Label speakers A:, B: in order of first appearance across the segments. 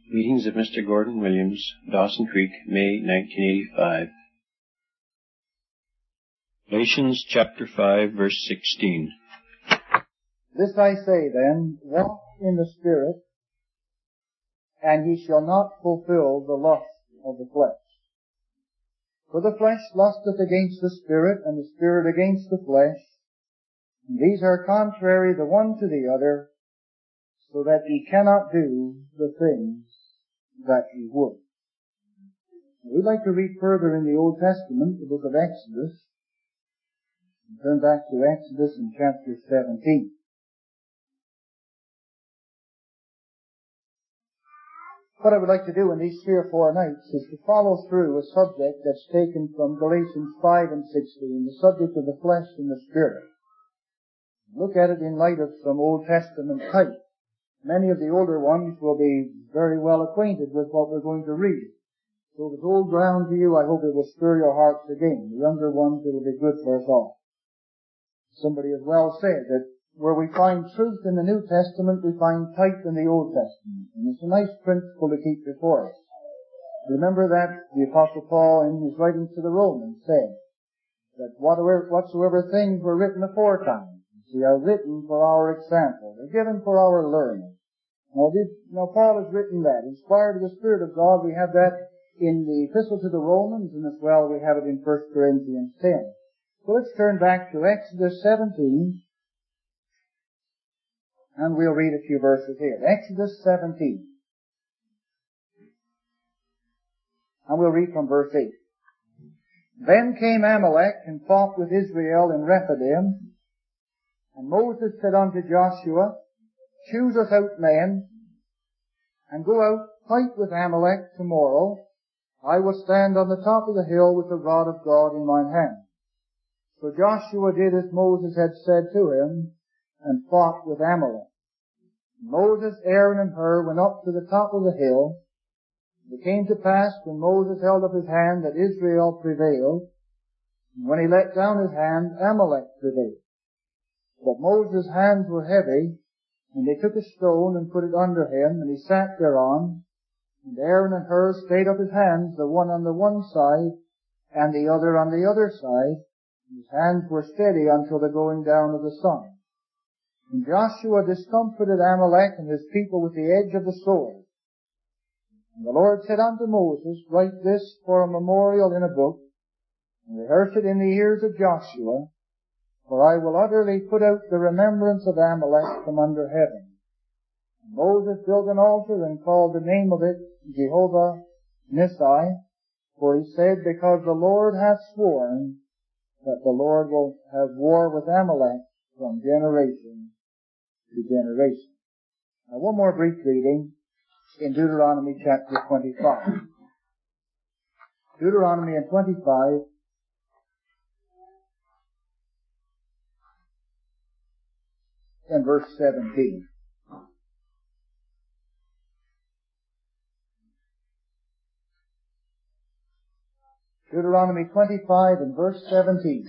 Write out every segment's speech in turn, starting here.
A: Meetings of Mr. Gordon Williams, Dawson Creek, May 1985. Galatians chapter 5, verse 16.
B: This I say then, walk in the Spirit, and ye shall not fulfill the lust of the flesh. For the flesh lusteth against the Spirit, and the Spirit against the flesh. And these are contrary the one to the other, so that ye cannot do the things that ye would. We'd like to read further in the Old Testament, the book of Exodus. Turn back to Exodus in chapter 17. What I would like to do in these 3 or 4 nights is to follow through a subject that's taken from Galatians 5 and 16, the subject of the flesh and the Spirit. Look at it in light of some Old Testament type. Many of the older ones will be very well acquainted with what we're going to read. So if it's old ground to you, I hope it will stir your hearts again. The younger ones, it'll be good for us all. Somebody has well said that where we find truth in the New Testament, we find type in the Old Testament. And it's a nice principle to keep before us. Remember that the Apostle Paul in his writings to the Romans said that whatsoever things were written aforetime, they are written for our example. They're given for our learning. Now Paul has written that. Inspired of the Spirit of God, we have that in the Epistle to the Romans, and as well we have it in 1 Corinthians 10. So let's turn back to Exodus 17, and we'll read a few verses here. Exodus 17. And we'll read from verse 8. Then came Amalek and fought with Israel in Rephidim, and Moses said unto Joshua, choose us out men, and go out, fight with Amalek tomorrow. I will stand on the top of the hill with the rod of God in mine hand. So Joshua did as Moses had said to him, and fought with Amalek. Moses, Aaron, and Hur went up to the top of the hill. It came to pass, when Moses held up his hand, that Israel prevailed. And when he let down his hand, Amalek prevailed. But Moses' hands were heavy, and they took a stone and put it under him, and he sat thereon. And Aaron and Hur stayed up his hands, the one on the one side, and the other on the other side. His hands were steady until the going down of the sun. And Joshua discomfited Amalek and his people with the edge of the sword. And the Lord said unto Moses, write this for a memorial in a book, and rehearse it in the ears of Joshua, for I will utterly put out the remembrance of Amalek from under heaven. And Moses built an altar and called the name of it Jehovah Nissi, for he said, because the Lord hath sworn that the Lord will have war with Amalek from generation to generation. Now one more brief reading in Deuteronomy chapter 25. Deuteronomy in 25, and verse 17. Deuteronomy 25 and verse 17.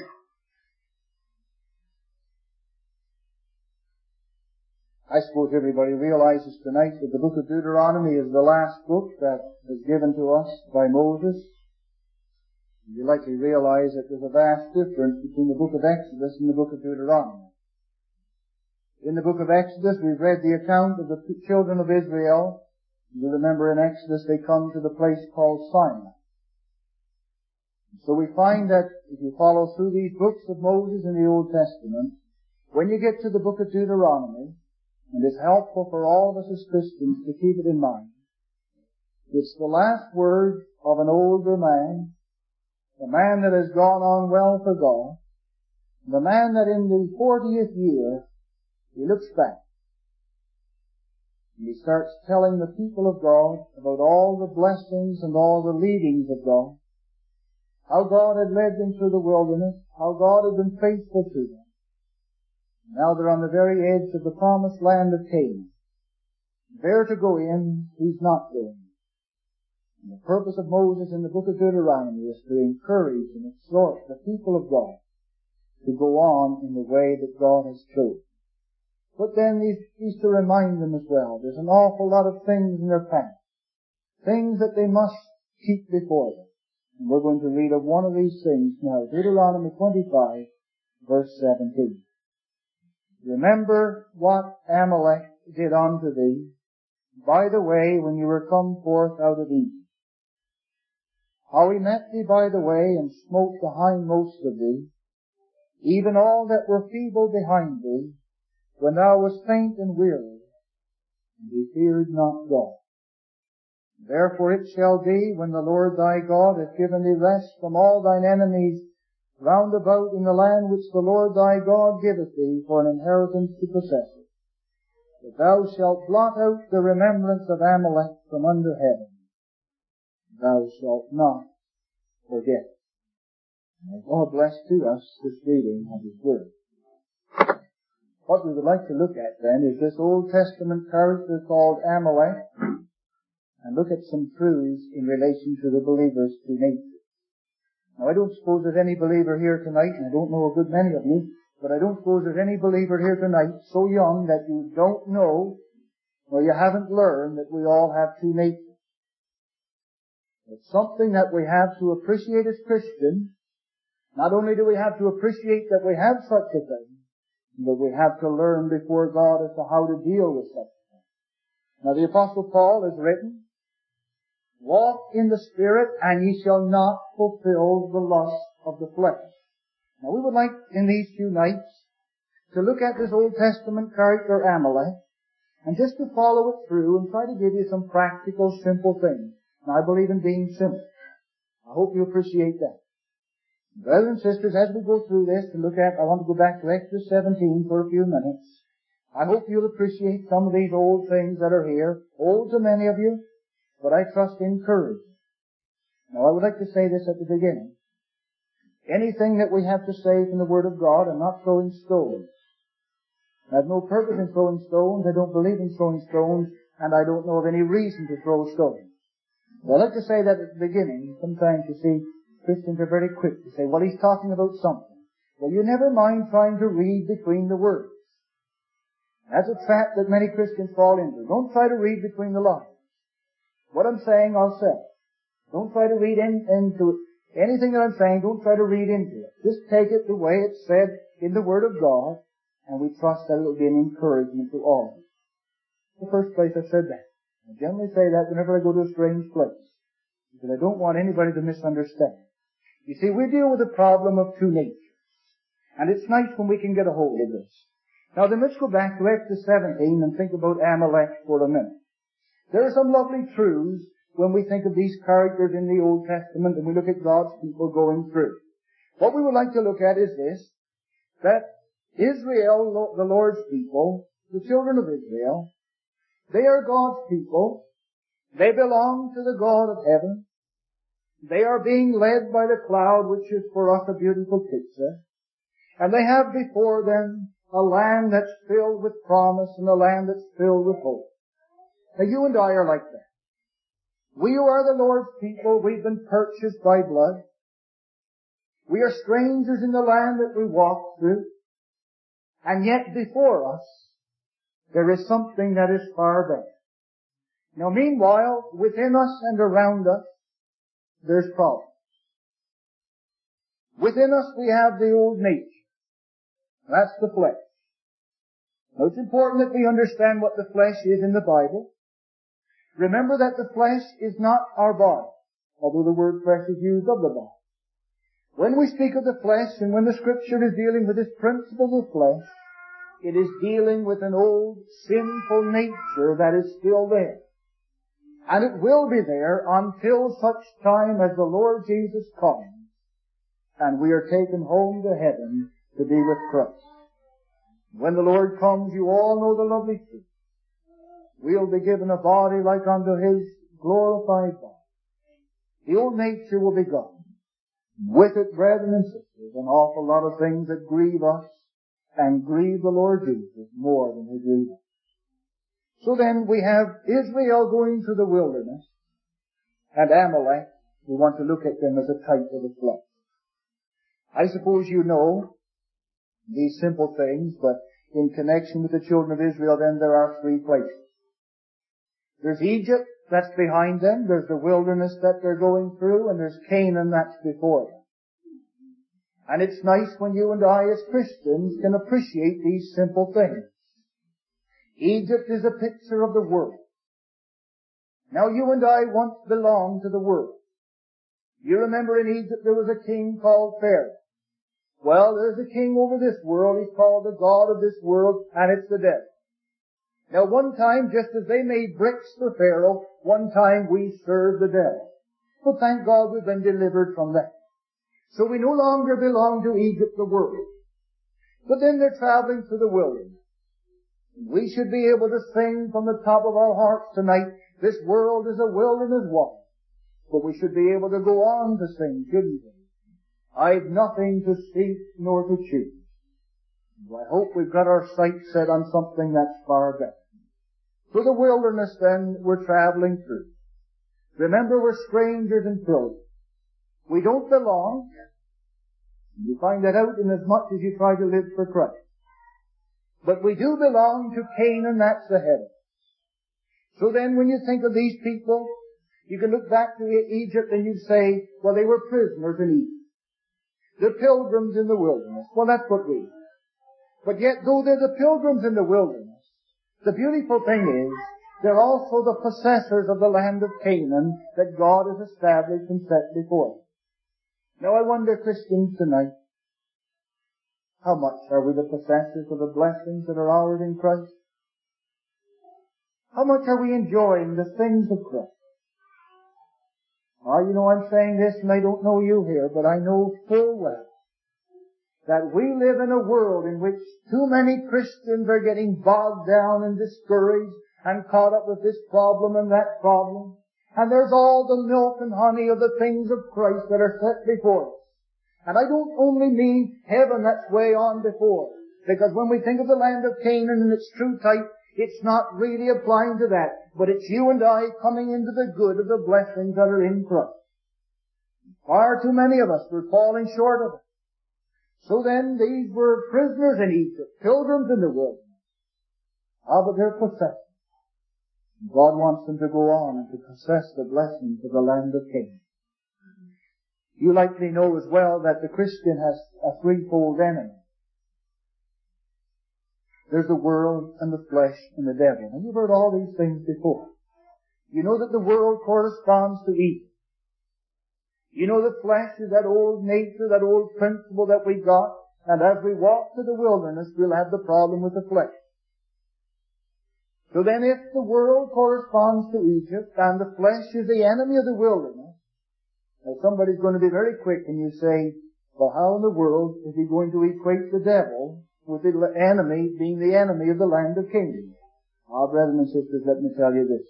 B: I suppose everybody realizes tonight that the book of Deuteronomy is the last book that was given to us by Moses. You likely realize that there's a vast difference between the book of Exodus and the book of Deuteronomy. In the book of Exodus, we've read the account of the children of Israel. You remember in Exodus they come to the place called Sinai. So we find that if you follow through these books of Moses in the Old Testament, when you get to the book of Deuteronomy, and it's helpful for all of us as Christians to keep it in mind, it's the last words of an older man, the man that has gone on well for God, the man that in the 40th year, he looks back, and he starts telling the people of God about all the blessings and all the leadings of God, how God had led them through the wilderness, how God had been faithful to them. Now they're on the very edge of the promised land of Canaan. There to go in, he's not going. And the purpose of Moses in the book of Deuteronomy is to encourage and exhort the people of God to go on in the way that God has chosen. But then he's to remind them as well, there's an awful lot of things in their past things that they must keep before them. And we're going to read of one of these things now. Deuteronomy 25, verse 17. Remember what Amalek did unto thee by the way when you were come forth out of Egypt. How he met thee by the way and smote the hindmost of thee, even all that were feeble behind thee, when thou wast faint and weary, and he feared not God. Therefore it shall be, when the Lord thy God hath given thee rest from all thine enemies round about in the land which the Lord thy God giveth thee for an inheritance to possess it, that thou shalt blot out the remembrance of Amalek from under heaven. Thou shalt not forget. May God bless to us this reading of His Word. What we would like to look at then is this Old Testament character called Amalek, and look at some truths in relation to the believer's true nature. Now I don't suppose there's any believer here tonight, and I don't know a good many of you, but I don't suppose there's any believer here tonight so young that you don't know or you haven't learned that we all have two natures. It's something that we have to appreciate as Christians. Not only do we have to appreciate that we have such a thing, but we have to learn before God as to how to deal with such a thing. Now the Apostle Paul has written, walk in the Spirit, and ye shall not fulfill the lust of the flesh. Now we would like, in these few nights, to look at this Old Testament character Amalek, and just to follow it through and try to give you some practical, simple things. Now I believe in being simple. I hope you appreciate that. Brothers and sisters, as we go through this to look at, I want to go back to Exodus 17 for a few minutes. I hope you'll appreciate some of these old things that are here, old to many of you, but I trust encouraging. Now I would like to say this at the beginning. Anything that we have to say from the Word of God, I'm not throwing stones. I have no purpose in throwing stones. I don't believe in throwing stones, and I don't know of any reason to throw stones. Well, I'd like to say that at the beginning. Sometimes you see, Christians are very quick to say, well, he's talking about something. Well, you never mind trying to read between the words. That's a trap that many Christians fall into. Don't try to read between the lines. What I'm saying, I'll say. Don't try to read into it. Anything that I'm saying, don't try to read into it. Just take it the way it's said in the Word of God, and we trust that it will be an encouragement to all. The first place I've said that. I generally say that whenever I go to a strange place, because I don't want anybody to misunderstand. You see, we deal with the problem of two natures, and it's nice when we can get a hold of this. Now then, let's go back to Exodus 17 and think about Amalek for a minute. There are some lovely truths when we think of these characters in the Old Testament and we look at God's people going through. What we would like to look at is this, that Israel, the Lord's people, the children of Israel, they are God's people. They belong to the God of heaven. They are being led by the cloud, which is for us a beautiful picture. And they have before them a land that's filled with promise and a land that's filled with hope. Now you and I are like that. We who are the Lord's people, we've been purchased by blood. We are strangers in the land that we walk through. And yet before us, there is something that is far better. Now meanwhile, within us and around us, there's problems. Within us we have the old nature. That's the flesh. Now it's important that we understand what the flesh is in the Bible. Remember that the flesh is not our body, although the word flesh is used of the body. When we speak of the flesh and when the Scripture is dealing with this principle of flesh, it is dealing with an old sinful nature that is still there. And it will be there until such time as the Lord Jesus comes and we are taken home to heaven to be with Christ. When the Lord comes, you all know the lovely truth. We'll be given a body like unto His glorified body. The old nature will be gone. With it, brethren and sisters, an awful lot of things that grieve us and grieve the Lord Jesus more than they grieve us. So then we have Israel going through the wilderness and Amalek. We want to look at them as a type of the flesh. I suppose you know these simple things, but in connection with the children of Israel then there are three places. There's Egypt that's behind them, there's the wilderness that they're going through, and there's Canaan that's before them. And it's nice when you and I as Christians can appreciate these simple things. Egypt is a picture of the world. Now you and I once belonged to the world. You remember in Egypt there was a king called Pharaoh. Well, there's a king over this world. He's called the God of this world, and it's the devil. Now one time, just as they made bricks for Pharaoh, one time we served the devil. But thank God we've been delivered from that. So we no longer belong to Egypt, the world. But then they're traveling through the wilderness. We should be able to sing from the top of our hearts tonight, this world is a wilderness one. But we should be able to go on to sing, shouldn't we? I've nothing to seek nor to choose. I hope we've got our sights set on something that's far better. Through the wilderness then we're traveling through. Remember, we're strangers and pilgrims. We don't belong. You find that out inasmuch as you try to live for Christ. But we do belong to Canaan, that's ahead of us. So then when you think of these people, you can look back to Egypt and you say, well, they were prisoners in Egypt. They're pilgrims in the wilderness. Well, that's what we are. But yet, though they're the pilgrims in the wilderness, the beautiful thing is, they're also the possessors of the land of Canaan that God has established and set before them. Now I wonder, Christians tonight, how much are we the possessors of the blessings that are ours in Christ? How much are we enjoying the things of Christ? You know, I'm saying this and I don't know you here, but I know full well that we live in a world in which too many Christians are getting bogged down and discouraged and caught up with this problem and that problem. And there's all the milk and honey of the things of Christ that are set before us. And I don't only mean heaven that's way on before us, because when we think of the land of Canaan in its true type, it's not really applying to that, but it's you and I coming into the good of the blessings that are in Christ. Far too many of us were falling short of it. So then, these were prisoners in Egypt, pilgrims in the wilderness. But they're possessed. God wants them to go on and to possess the blessings of the land of Canaan. You likely know as well that the Christian has a threefold enemy. There's the world and the flesh and the devil. And you've heard all these things before. You know that the world corresponds to evil. You know the flesh is that old nature, that old principle that we got. And as we walk through the wilderness, we'll have the problem with the flesh. So then if the world corresponds to Egypt and the flesh is the enemy of the wilderness, now somebody's going to be very quick and you say, well, how in the world is he going to equate the devil with the enemy being the enemy of the land of Canaan? Brethren and sisters, let me tell you this.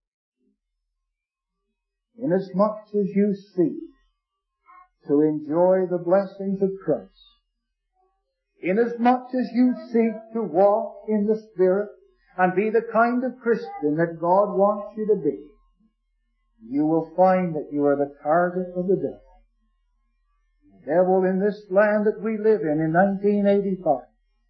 B: Inasmuch as you seek to enjoy the blessings of Christ, inasmuch as you seek to walk in the Spirit and be the kind of Christian that God wants you to be, you will find that you are the target of the devil. The devil in this land that we live in 1985,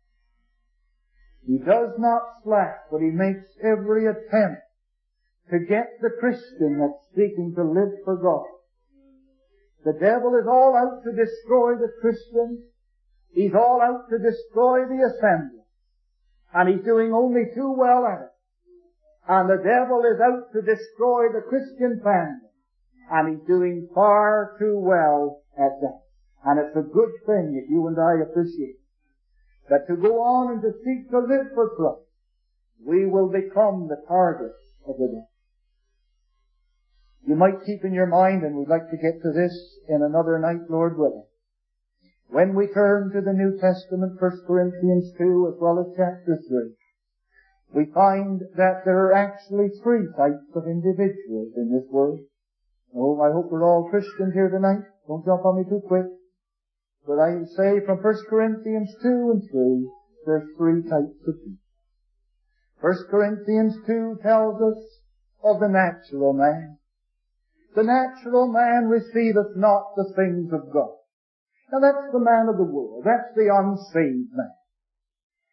B: he does not slack, but he makes every attempt to get the Christian that's seeking to live for God. The devil is all out to destroy the Christians. He's all out to destroy the assembly. And he's doing only too well at it. And the devil is out to destroy the Christian family. And he's doing far too well at that. And it's a good thing that you and I appreciate. That to go on and to seek to live for Christ, we will become the target of the devil. You might keep in your mind, and we'd like to get to this in another night, Lord willing. When we turn to the New Testament, 1 Corinthians 2 as well as chapter 3, we find that there are actually three types of individuals in this world. Oh, I hope we're all Christians here tonight. Don't jump on me too quick. But I say from 1 Corinthians 2 and 3, there's three types of people. 1 Corinthians 2 tells us of the natural man. The natural man receiveth not the things of God. Now that's the man of the world. That's the unsaved man.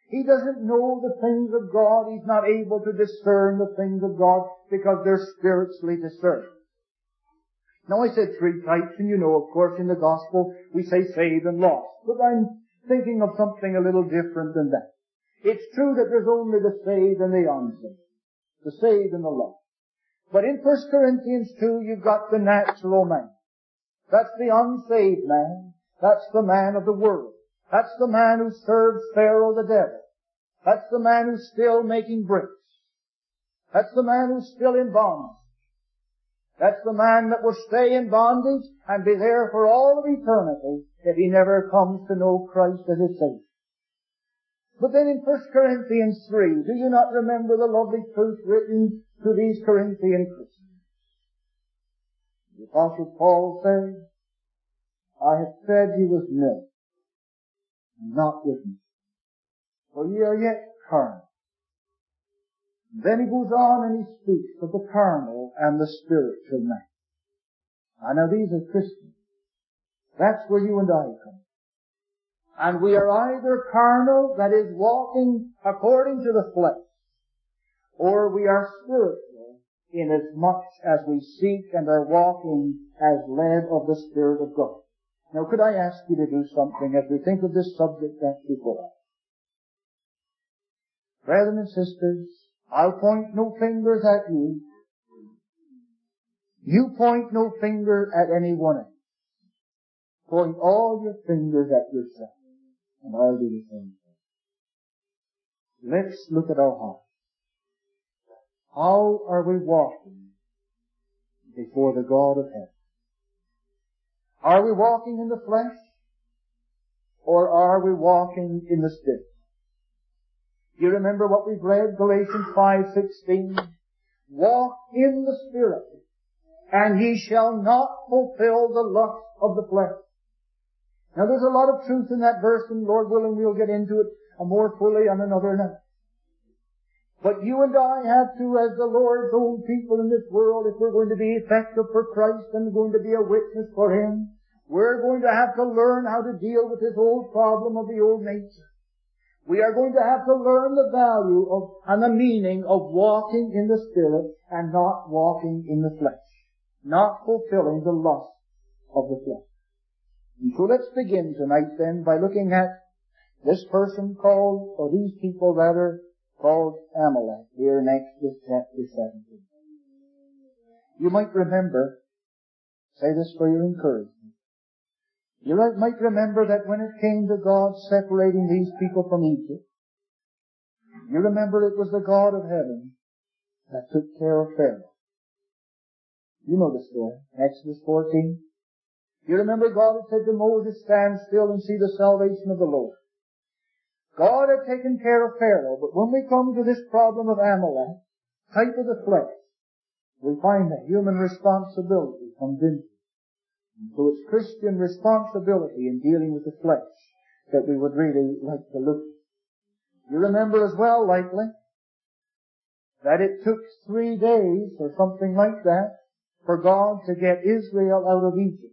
B: He doesn't know the things of God. He's not able to discern the things of God because they're spiritually discerned. Now I said three types, and you know, of course, in the gospel we say saved and lost. But I'm thinking of something a little different than that. It's true that there's only the saved and the unsaved. The saved and the lost. But in 1 Corinthians 2, you've got the natural man. That's the unsaved man. That's the man of the world. That's the man who serves Pharaoh the devil. That's the man who's still making bricks. That's the man who's still in bondage. That's the man that will stay in bondage and be there for all of eternity if he never comes to know Christ as his Savior. But then in 1 Corinthians 3, do you not remember the lovely truth written to these Corinthian Christians? The Apostle Paul says, I have said ye was milk, and not with meat, for ye are yet carnal. Then he goes on and he speaks of the carnal and the spiritual man. Now these are Christians. That's where you and I come. And we are either carnal, that is walking according to the flesh, or we are spiritual inasmuch as we seek and are walking as led of the Spirit of God. Now could I ask you to do something as we think of this subject that's before us? Brethren and sisters, I'll point no fingers at you. You point no finger at anyone else. Point all your fingers at yourself. And I'll do the same thing. Let's look at our hearts. How are we walking before the God of heaven? Are we walking in the flesh? Or are we walking in the Spirit? You remember what we've read, Galatians 5:16? Walk in the Spirit, and ye shall not fulfill the lust of the flesh. Now there's a lot of truth in that verse, and Lord willing we'll get into it more fully on another night. But you and I have to, as the Lord's own people in this world, if we're going to be effective for Christ and going to be a witness for Him, we're going to have to learn how to deal with this old problem of the old nature. We are going to have to learn the value of and the meaning of walking in the Spirit and not walking in the flesh. Not fulfilling the lust of the flesh. And so let's begin tonight then by looking at this person called, or these people rather, called Amalek here in Exodus chapter 17. You might remember, say this for your encouragement, you might remember that when it came to God separating these people from Egypt, you remember it was the God of heaven that took care of Pharaoh. You know the story, Exodus 14. You remember God had said to Moses, stand still and see the salvation of the Lord. God had taken care of Pharaoh, but when we come to this problem of Amalek, type of the flesh, we find that human responsibility comes into it. And so it's Christian responsibility in dealing with the flesh that we would really like to look at. You remember as well, likely, that it took 3 days or something like that for God to get Israel out of Egypt.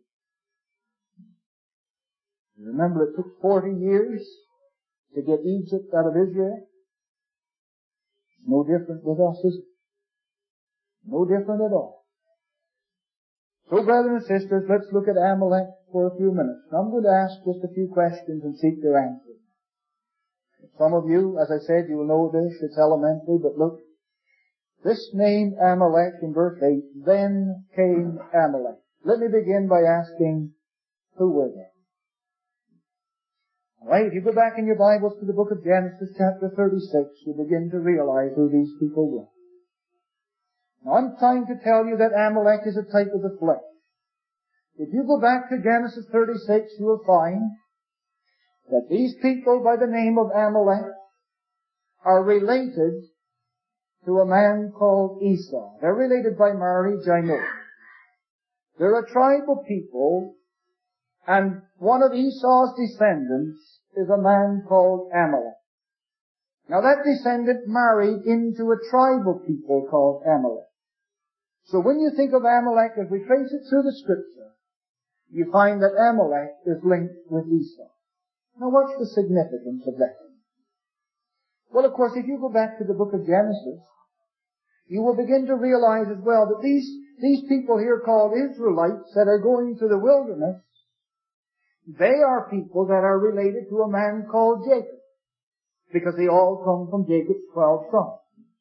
B: You remember it took 40 years to get Egypt out of Israel? It's no different with us, is it? No different at all. So, brothers and sisters, let's look at Amalek for a few minutes. Now, I'm going to ask just a few questions and seek their answers. Some of you, as I said, you will know this, it's elementary, but look. This name Amalek in verse 8, then came Amalek. Let me begin by asking, who were they? Alright, if you go back in your Bibles to the book of Genesis chapter 36, you begin to realize who these people were. Now I'm trying to tell you that Amalek is a type of the flesh. If you go back to Genesis 36, you will find that these people by the name of Amalek are related to a man called Esau. They're related by marriage, I know. They're a tribal people, and one of Esau's descendants is a man called Amalek. Now that descendant married into a tribal people called Amalek. So when you think of Amalek, as we trace it through the Scripture, you find that Amalek is linked with Esau. Now what's the significance of that? Well, of course, if you go back to the book of Genesis, you will begin to realize as well that these people here called Israelites that are going to the wilderness, they are people that are related to a man called Jacob, because they all come from Jacob's 12 sons.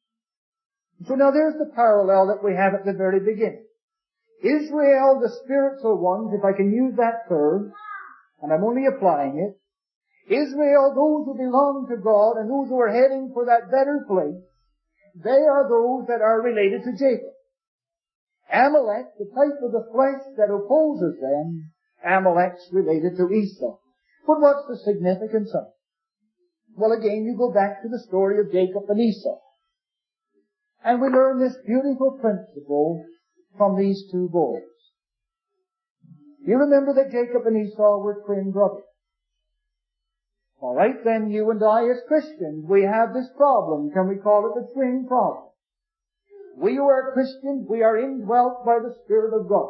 B: So now there's the parallel that we have at the very beginning. Israel, the spiritual ones, if I can use that term, and I'm only applying it, Israel, those who belong to God and those who are heading for that better place, they are those that are related to Jacob. Amalek, the type of the flesh that opposes them, Amalek's related to Esau. But what's the significance of it? Well, again, you go back to the story of Jacob and Esau. And we learn this beautiful principle from these two boys. You remember that Jacob and Esau were twin brothers. All right, then you and I as Christians, we have this problem. Can we call it the twin problem? We who are Christians, we are indwelt by the Spirit of God.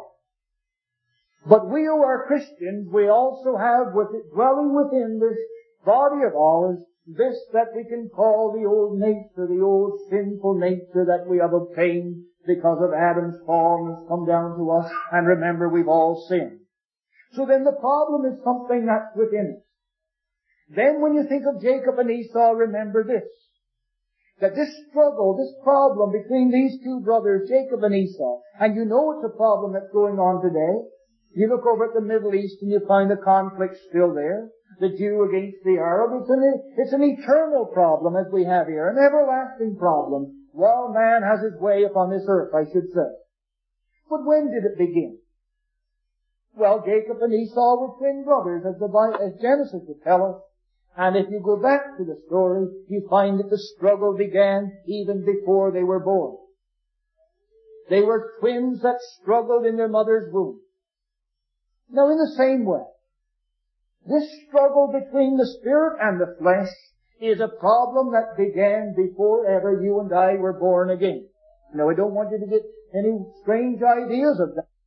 B: But we who are Christians, we also have dwelling within this body of ours, this that we can call the old nature, the old sinful nature that we have obtained because of Adam's fall and has come down to us. And remember, we've all sinned. So then the problem is something that's within us. Then when you think of Jacob and Esau, remember this, that this struggle, this problem between these two brothers, Jacob and Esau, and you know it's a problem that's going on today. You look over at the Middle East and you find the conflict still there, the Jew against the Arab. It's an eternal problem as we have here, an everlasting problem, while man has his way upon this earth, I should say. But when did it begin? Well, Jacob and Esau were twin brothers, as Genesis would tell us. And if you go back to the story, you find that the struggle began even before they were born. They were twins that struggled in their mother's womb. Now, in the same way, this struggle between the spirit and the flesh is a problem that began before ever you and I were born again. Now, I don't want you to get any strange ideas of that.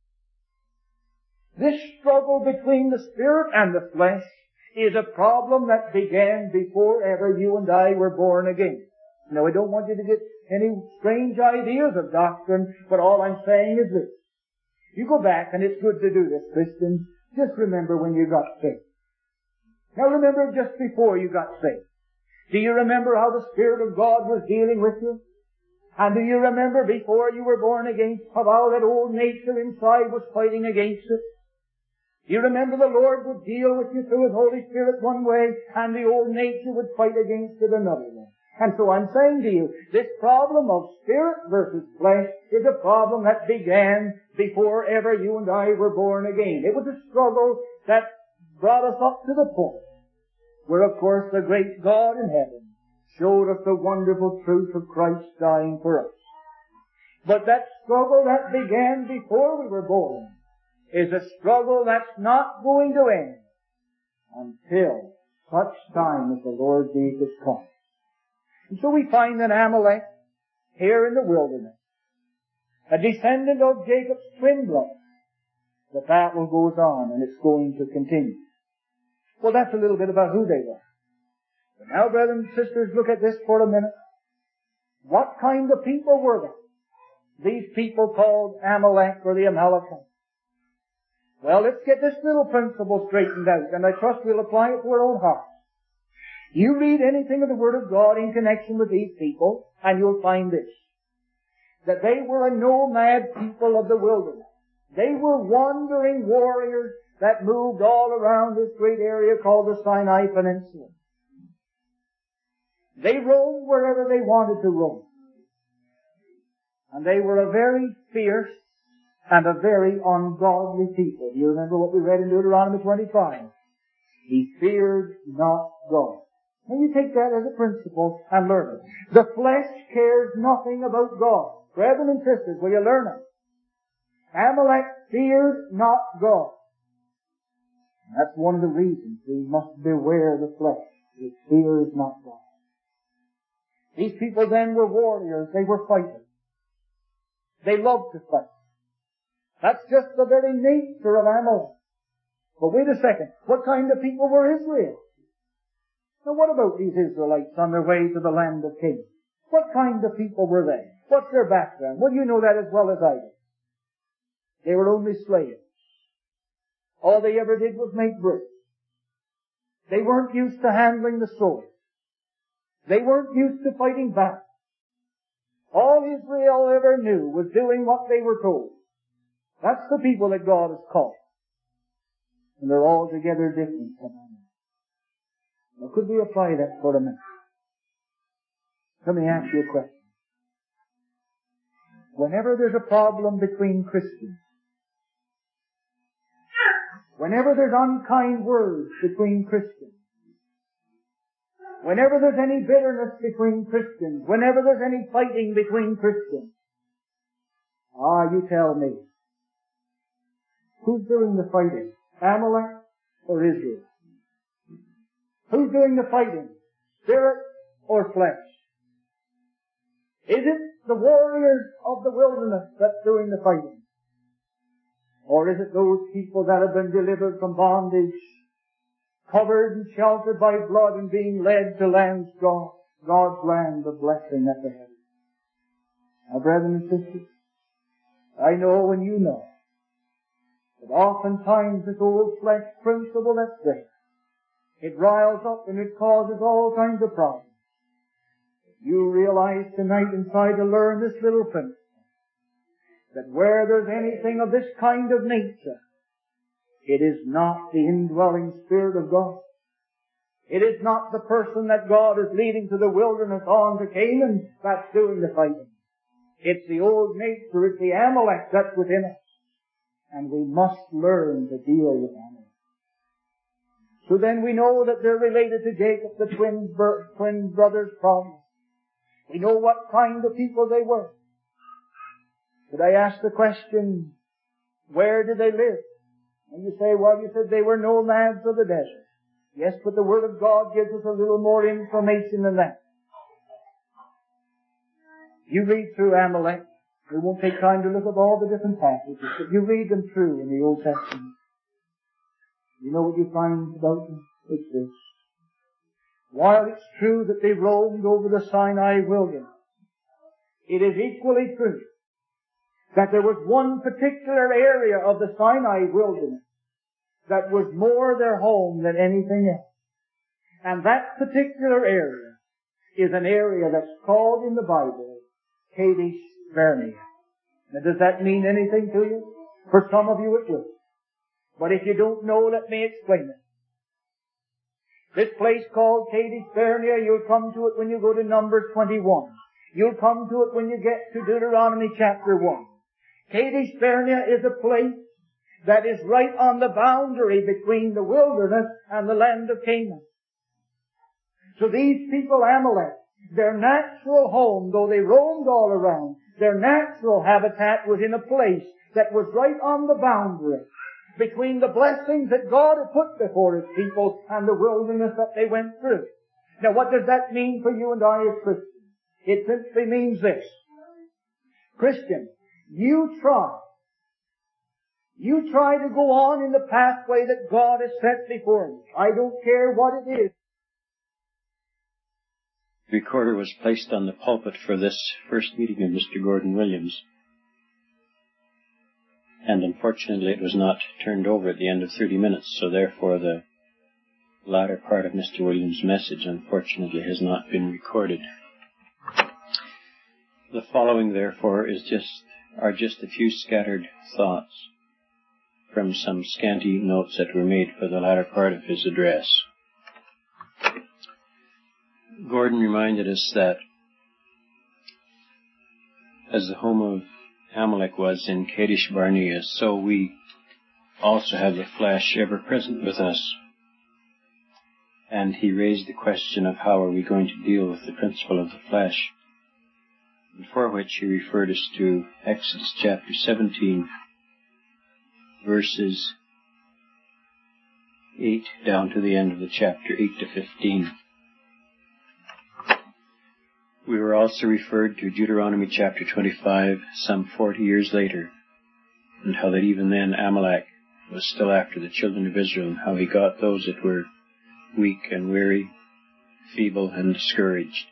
B: This struggle between the spirit and the flesh is a problem that began before ever you and I were born again. Now, I don't want you to get any strange ideas of doctrine, but all I'm saying is this. You go back, and it's good to do this, Christians. Just remember when you got saved. Now remember just before you got saved. Do you remember how the Spirit of God was dealing with you? And do you remember before you were born again how that old nature inside was fighting against it? Do you remember the Lord would deal with you through His Holy Spirit one way, and the old nature would fight against it another way? And so I'm saying to you, this problem of spirit versus flesh is a problem that began before ever you and I were born again. It was a struggle that brought us up to the point where, of course, the great God in heaven showed us the wonderful truth of Christ dying for us. But that struggle that began before we were born is a struggle that's not going to end until such time as the Lord Jesus comes. And so we find that Amalek, here in the wilderness, a descendant of Jacob's twin brother, the battle goes on and it's going to continue. Well, that's a little bit about who they were. But now, brothers and sisters, look at this for a minute. What kind of people were they? These people called Amalek or the Amalekites. Well, let's get this little principle straightened out, and I trust we'll apply it to our own hearts. You read anything of the Word of God in connection with these people, and you'll find this, that they were a nomad people of the wilderness. They were wandering warriors that moved all around this great area called the Sinai Peninsula. They roamed wherever they wanted to roam. And they were a very fierce and a very ungodly people. You remember what we read in Deuteronomy 25. He feared not God. Now you take that as a principle and learn it. The flesh cares nothing about God. Brethren and sisters, will you learn it? Amalek feared not God. And that's one of the reasons we must beware the flesh. It fears not God. These people then were warriors. They were fighters. They loved to fight. That's just the very nature of Amalek. But wait a second. What kind of people were Israel? Now what about these Israelites on their way to the land of Canaan? What kind of people were they? What's their background? Well, you know that as well as I do. They were only slaves. All they ever did was make bricks. They weren't used to handling the sword. They weren't used to fighting back. All Israel ever knew was doing what they were told. That's the people that God has called. And they're altogether different from them. Now, could we apply that for a minute? Let me ask you a question. Whenever there's a problem between Christians, whenever there's unkind words between Christians, whenever there's any bitterness between Christians, whenever there's any fighting between Christians, you tell me, who's doing the fighting? Amalek or Israel? Who's doing the fighting? Spirit or flesh? Is it the warriors of the wilderness that's doing the fighting? Or is it those people that have been delivered from bondage, covered and sheltered by blood and being led to God's land of blessing at the head? Now, brethren and sisters, I know and you know that oftentimes this old flesh principle that's there, it riles up and it causes all kinds of problems. You realize tonight and try to learn this little principle, that where there's anything of this kind of nature, it is not the indwelling Spirit of God. It is not the person that God is leading to the wilderness on to Canaan that's doing the fighting. It's the old nature, it's the Amalek that's within us. And we must learn to deal with Amalek. So then we know that they're related to Jacob, the twin brothers' problem. We know what kind of people they were. But I ask the question, where did they live? And you say, well, you said they were nomads of the desert. Yes, but the Word of God gives us a little more information than that. You read through Amalek. We won't take time to look at all the different passages, but you read them through in the Old Testament. You know what you find about them? It's this. While it's true that they roamed over the Sinai wilderness, it is equally true that there was one particular area of the Sinai wilderness that was more their home than anything else. And that particular area is an area that's called in the Bible Kadesh Barnea. Now, does that mean anything to you? For some of you it will. But if you don't know, let me explain it. This place called Kadesh Barnea, you'll come to it when you go to Numbers 21. You'll come to it when you get to Deuteronomy chapter 1. Kadesh Barnea is a place that is right on the boundary between the wilderness and the land of Canaan. So these people, Amalek, their natural home, though they roamed all around, their natural habitat was in a place that was right on the boundary between the blessings that God had put before His people and the wilderness that they went through. Now, what does that mean for you and I as Christians? It simply means this. Christian, you try to go on in the pathway that God has set before you. I don't care what it is.
A: The recorder was placed on the pulpit for this first meeting of Mr. Gordon Williams. And unfortunately it was not turned over at the end of 30 minutes, so therefore the latter part of Mr. Williams' message unfortunately has not been recorded. The following therefore are just a few scattered thoughts from some scanty notes that were made for the latter part of his address. Gordon reminded us that as the home of Amalek was in Kadesh Barnea, so we also have the flesh ever present with us. And he raised the question of how are we going to deal with the principle of the flesh, and for which he referred us to Exodus chapter 17, verses 8 down to the end of the chapter, 8 to 15. We were also referred to Deuteronomy chapter 25, some 40 years later, and how that even then Amalek was still after the children of Israel, and how he got those that were weak and weary, feeble, and discouraged,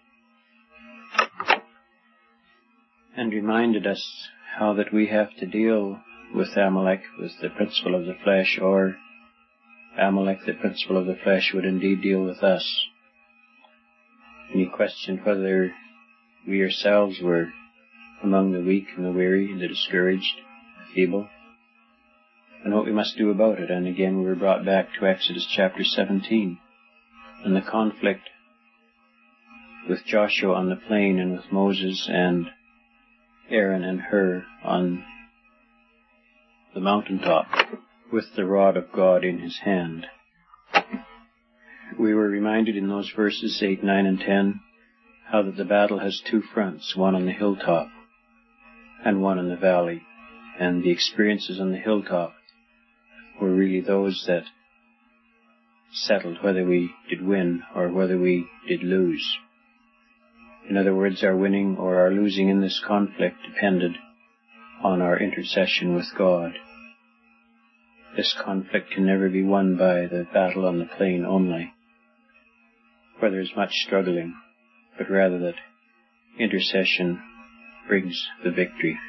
A: and reminded us how that we have to deal with Amalek, with the principle of the flesh, or Amalek, the principle of the flesh, would indeed deal with us. And he questioned whether we ourselves were among the weak and the weary and the discouraged, the feeble, and what we must do about it. And again we were brought back to Exodus chapter 17 and the conflict with Joshua on the plain and with Moses and Aaron and Hur on the mountaintop with the rod of God in his hand. We were reminded in those verses 8, 9, and 10 how that the battle has two fronts, one on the hilltop and one in the valley. And the experiences on the hilltop were really those that settled whether we did win or whether we did lose. In other words, our winning or our losing in this conflict depended on our intercession with God. This conflict can never be won by the battle on the plain only, where there is much struggling, but rather that intercession brings the victory.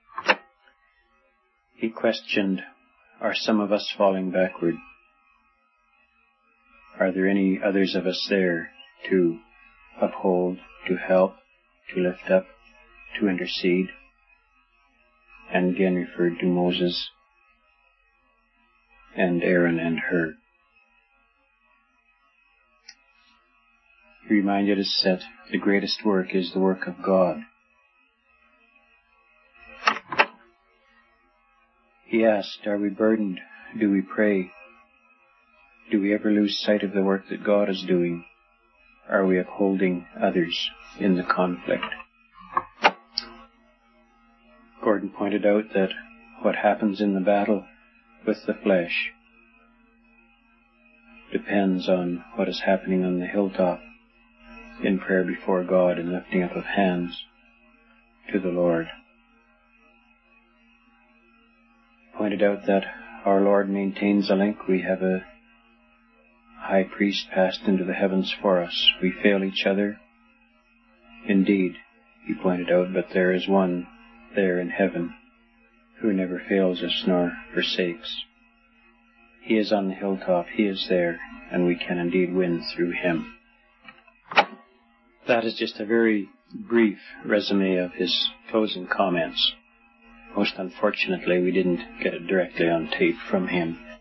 A: He questioned, are some of us falling backward? Are there any others of us there to uphold, to help, to lift up, to intercede? And again referred to Moses and Aaron and Hur. He reminded us that the greatest work is the work of God. He asked, are we burdened? Do we pray? Do we ever lose sight of the work that God is doing? Are we upholding others in the conflict? Gordon pointed out that what happens in the battle with the flesh depends on what is happening on the hilltop in prayer before God and lifting up of hands to the Lord. Pointed out that our Lord maintains a link. We have a high priest passed into the heavens for us. We fail each other. Indeed, he pointed out, but there is one there in heaven who never fails us nor forsakes. He is on the hilltop, he is there, and we can indeed win through him. That is just a very brief resume of his closing comments. Most unfortunately, we didn't get it directly on tape from him.